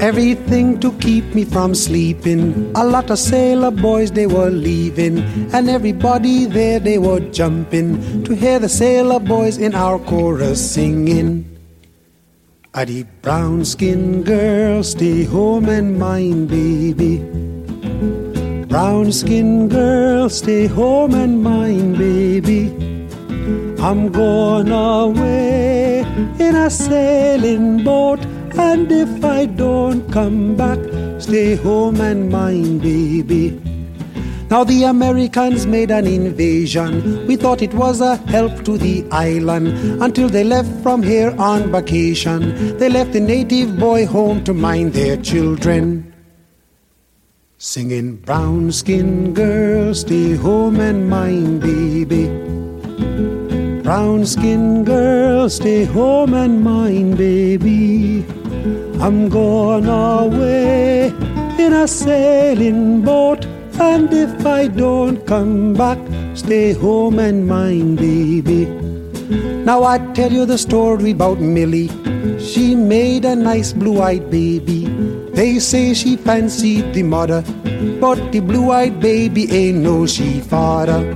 Everything to keep me from sleeping. A lot of sailor boys, they were leaving, and everybody there, they were jumping to hear the sailor boys in our chorus singing. A the brown-skinned girl, stay home and mind, baby. Brown-skinned girl, stay home and mind, baby. I'm going away in a sailing boat, and if I don't come back, stay home and mind, baby. Now the Americans made an invasion. We thought it was a help to the island, until they left from here on vacation. They left the native boy home to mind their children, singing, brown-skinned girl, stay home and mind, baby. Brown-skinned girl, stay home and mind, baby. I'm going away in a sailing boat, and if I don't come back, stay home and mind, baby. Now I tell you the story about Millie. She made a nice blue-eyed baby. They say she fancied the mother, but the blue-eyed baby ain't no she father.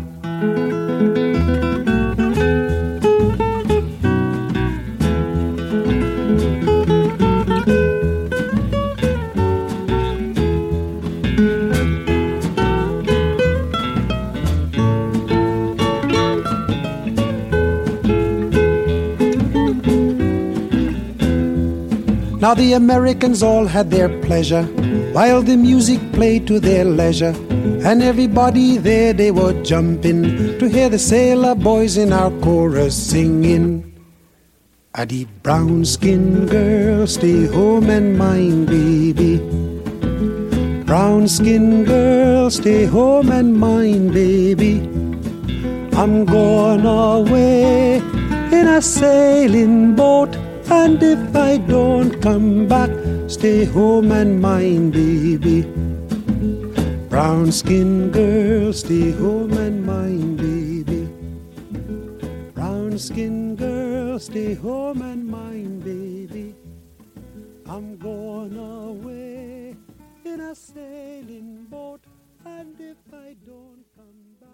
Now the Americans all had their pleasure, while the music played to their leisure, and everybody there, they were jumping to hear the sailor boys in our chorus singing. A the brown-skinned girl, stay home and mind, baby. Brown-skinned girl, stay home and mind, baby. I'm going away in a sailing boat, and if I don't come back, stay home and mind, baby. Brown-skinned girl, stay home and mind, baby. Brown-skinned girl, stay home and mind, baby. I'm going away in a sailing boat, and if I don't come back,